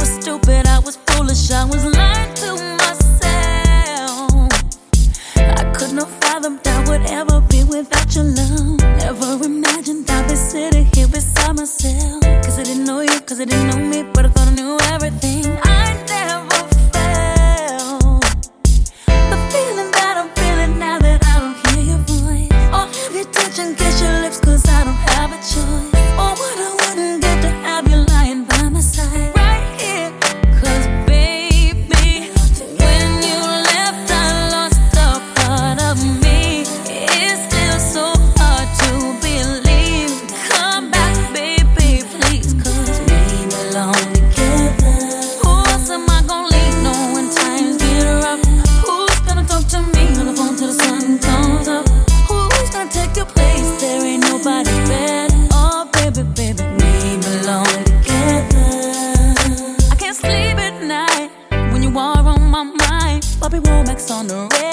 was stupid, I was foolish, I was lying to myself. I could not fathom that would ever be without your love. Never imagined I'd be sitting here beside myself. Cause I didn't know you, cause I didn't know me, but I thought I knew everything. I never felt the feeling that I'm feeling now that I don't hear your voice. Or have you touch and kiss your lips, cause I don't have a choice. Or what I wouldn't get to have you lying by my side right here. Cause baby, when you left I lost a part of me. It's still so hard to believe. Come back baby, please, cause we belong together. Who else am I gonna leave on when times get rough? Who's gonna talk to me on the phone till the sun comes up? Who's gonna take your place? There ain't nobody better. Oh baby, baby, we belong together. I can't sleep at night when you are on my mind. Bobby Womack's on the radio.